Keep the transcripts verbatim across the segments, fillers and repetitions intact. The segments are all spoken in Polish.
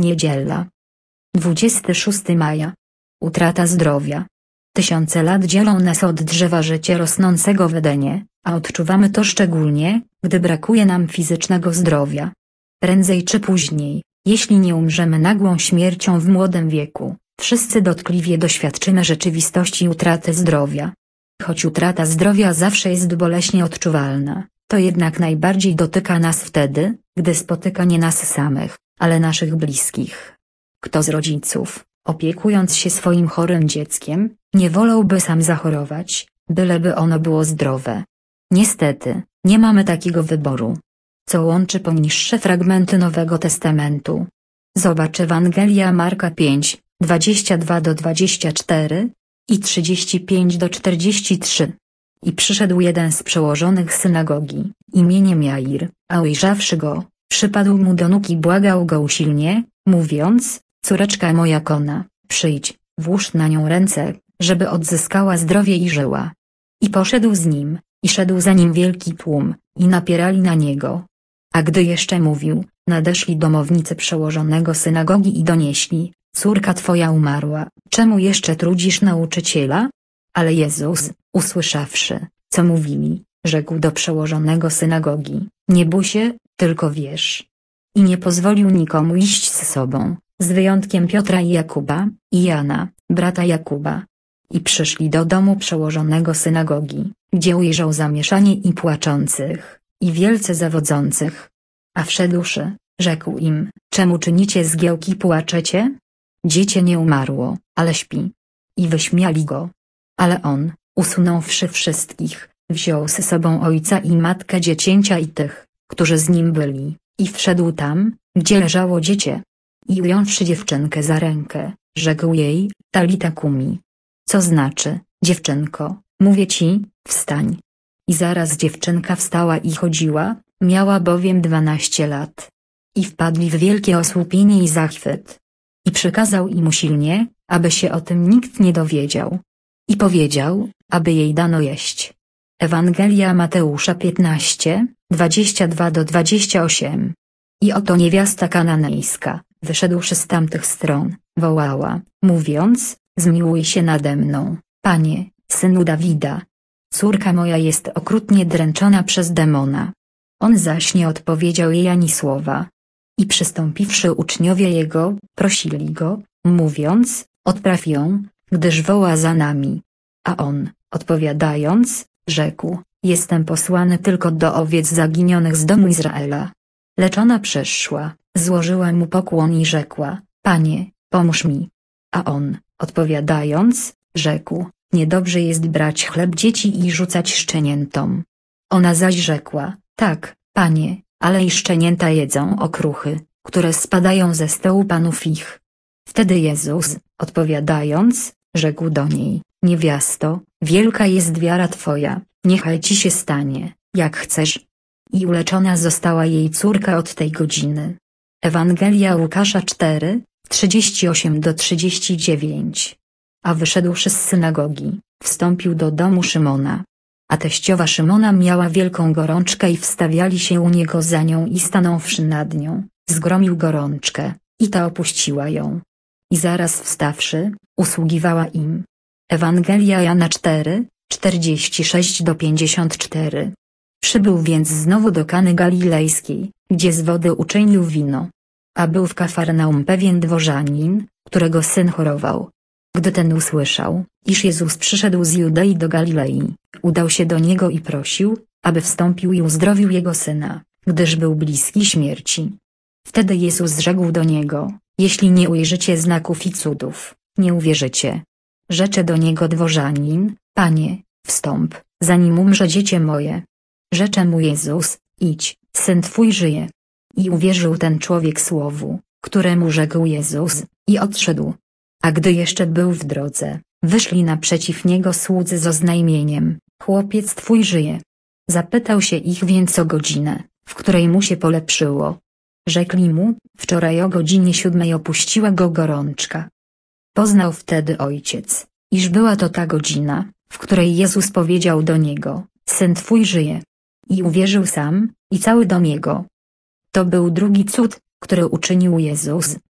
Niedziela. dwudziestego szóstego maja. Utrata zdrowia. Tysiące lat dzielą nas od drzewa życia rosnącego w Edenie, a odczuwamy to szczególnie, gdy brakuje nam fizycznego zdrowia. Prędzej czy później, jeśli nie umrzemy nagłą śmiercią w młodym wieku, wszyscy dotkliwie doświadczymy rzeczywistości utraty zdrowia. Choć utrata zdrowia zawsze jest boleśnie odczuwalna, to jednak najbardziej dotyka nas wtedy, gdy spotyka nie nas samych, ale naszych bliskich. Kto z rodziców, opiekując się swoim chorym dzieckiem, nie wolałby sam zachorować, byleby ono było zdrowe? Niestety, nie mamy takiego wyboru. Co łączy poniższe fragmenty Nowego Testamentu? Zobacz Ewangelia Marka pięć, dwadzieścia dwa do dwudziestu czterech i trzydzieści pięć do czterdziestu trzech. I przyszedł jeden z przełożonych synagogi, imieniem Jair, a ujrzawszy go, przypadł mu do nóg i błagał go usilnie, mówiąc: córeczka moja kona, przyjdź, włóż na nią ręce, żeby odzyskała zdrowie i żyła. I poszedł z nim, i szedł za nim wielki tłum, i napierali na niego. A gdy jeszcze mówił, nadeszli domownicy przełożonego synagogi i donieśli: córka twoja umarła, czemu jeszcze trudzisz nauczyciela? Ale Jezus, usłyszawszy, co mówili, rzekł do przełożonego synagogi: nie bój się, tylko wierz. I nie pozwolił nikomu iść z sobą, z wyjątkiem Piotra i Jakuba, i Jana, brata Jakuba. I przyszli do domu przełożonego synagogi, gdzie ujrzał zamieszanie i płaczących, i wielce zawodzących. A wszedłszy, rzekł im: czemu czynicie zgiełki, płaczecie? Dziecię nie umarło, ale śpi. I wyśmiali go. Ale on, usunąwszy wszystkich, wziął z sobą ojca i matkę dziecięcia i tych, którzy z nim byli, i wszedł tam, gdzie leżało dziecię. I ująwszy dziewczynkę za rękę, rzekł jej: talita kumi. Co znaczy: dziewczynko, mówię ci, wstań. I zaraz dziewczynka wstała i chodziła, miała bowiem dwanaście lat. I wpadli w wielkie osłupienie i zachwyt. I przykazał im usilnie, aby się o tym nikt nie dowiedział. I powiedział, aby jej dano jeść. Ewangelia Mateusza piętnaście, dwadzieścia dwa do dwudziestu ośmiu. I oto niewiasta kananejska, wyszedłszy z tamtych stron, wołała, mówiąc: zmiłuj się nade mną, Panie, Synu Dawida. Córka moja jest okrutnie dręczona przez demona. On zaś nie odpowiedział jej ani słowa. I przystąpiwszy uczniowie jego, prosili go, mówiąc: odpraw ją, gdyż woła za nami. A on, odpowiadając, rzekł: jestem posłany tylko do owiec zaginionych z domu Izraela. Lecz ona przyszła, złożyła mu pokłon i rzekła: Panie, pomóż mi. A on, odpowiadając, rzekł: niedobrze jest brać chleb dzieci i rzucać szczeniętom. Ona zaś rzekła: tak, Panie, ale i szczenięta jedzą okruchy, które spadają ze stołu panów ich. Wtedy Jezus, odpowiadając, rzekł do niej: niewiasto, wielka jest wiara twoja, niechaj ci się stanie, jak chcesz. I uleczona została jej córka od tej godziny. Ewangelia Łukasza cztery, trzydzieści osiem do trzydziestu dziewięciu. A wyszedłszy z synagogi, wstąpił do domu Szymona. A teściowa Szymona miała wielką gorączkę i wstawiali się u niego za nią i stanąwszy nad nią, zgromił gorączkę, i ta opuściła ją. I zaraz wstawszy, usługiwała im. Ewangelia Jana cztery, czterdzieści sześć do pięćdziesięciu czterech. Przybył więc znowu do Kany Galilejskiej, gdzie z wody uczynił wino. A był w Kafarnaum pewien dworzanin, którego syn chorował. Gdy ten usłyszał, iż Jezus przyszedł z Judei do Galilei, udał się do niego i prosił, aby wstąpił i uzdrowił jego syna, gdyż był bliski śmierci. Wtedy Jezus rzekł do niego: jeśli nie ujrzycie znaków i cudów, nie uwierzycie. Rzecze do niego dworzanin: Panie, wstąp, zanim umrze dziecię moje. Rzecze mu Jezus: idź, syn twój żyje. I uwierzył ten człowiek słowu, któremu rzekł Jezus, i odszedł. A gdy jeszcze był w drodze, wyszli naprzeciw niego słudzy z oznajmieniem: chłopiec twój żyje. Zapytał się ich więc o godzinę, w której mu się polepszyło. Rzekli mu: wczoraj o godzinie siódmej opuściła go gorączka. Poznał wtedy ojciec, iż była to ta godzina, w której Jezus powiedział do niego: syn twój żyje. I uwierzył sam, i cały dom jego. To był drugi cud, który uczynił Jezus,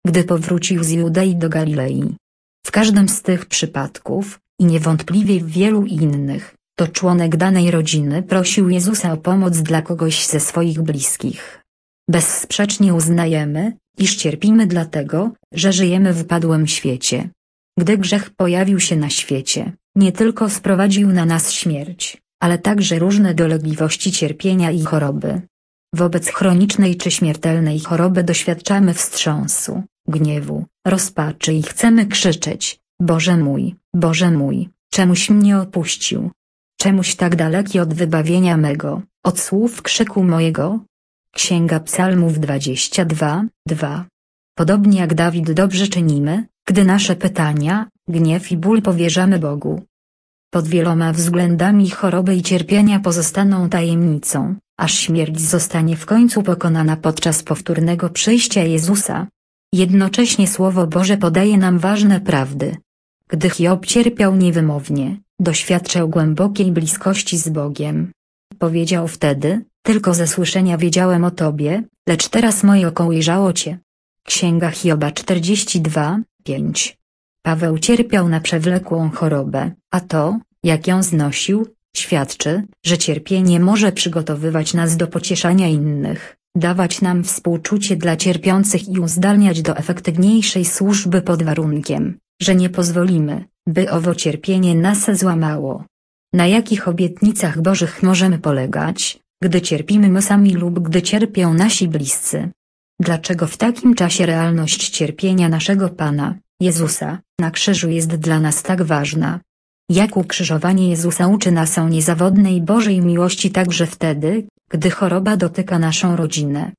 gdy powrócił z Judei do Galilei. W każdym z tych przypadków, i niewątpliwie w wielu innych, to członek danej rodziny prosił Jezusa o pomoc dla kogoś ze swoich bliskich. Bezsprzecznie uznajemy, iż cierpimy dlatego, że żyjemy w upadłym świecie. Gdy grzech pojawił się na świecie, nie tylko sprowadził na nas śmierć, ale także różne dolegliwości cierpienia i choroby. Wobec chronicznej czy śmiertelnej choroby doświadczamy wstrząsu, gniewu, rozpaczy i chcemy krzyczeć: Boże mój, Boże mój, czemuś mnie opuścił? Czemuś tak daleki od wybawienia mego, od słów krzyku mojego? Księga Psalmów dwadzieścia dwa, dwa. Podobnie jak Dawid dobrze czynimy, gdy nasze pytania, gniew i ból powierzamy Bogu. Pod wieloma względami choroby i cierpienia pozostaną tajemnicą, aż śmierć zostanie w końcu pokonana podczas powtórnego przyjścia Jezusa. Jednocześnie Słowo Boże podaje nam ważne prawdy. Gdy Hiob cierpiał niewymownie, doświadczał głębokiej bliskości z Bogiem. Powiedział wtedy: tylko ze słyszenia wiedziałem o Tobie, lecz teraz moje oko ujrzało Cię. Księga Hioba czterdzieści dwa, pięć. Paweł cierpiał na przewlekłą chorobę, a to, jak ją znosił, świadczy, że cierpienie może przygotowywać nas do pocieszania innych, dawać nam współczucie dla cierpiących i uzdalniać do efektywniejszej służby pod warunkiem, że nie pozwolimy, by owo cierpienie nas złamało. Na jakich obietnicach Bożych możemy polegać, gdy cierpimy my sami lub gdy cierpią nasi bliscy? Dlaczego w takim czasie realność cierpienia naszego Pana, Jezusa, na krzyżu jest dla nas tak ważna? Jak ukrzyżowanie Jezusa uczy nas o niezawodnej Bożej miłości także wtedy, gdy choroba dotyka naszą rodzinę,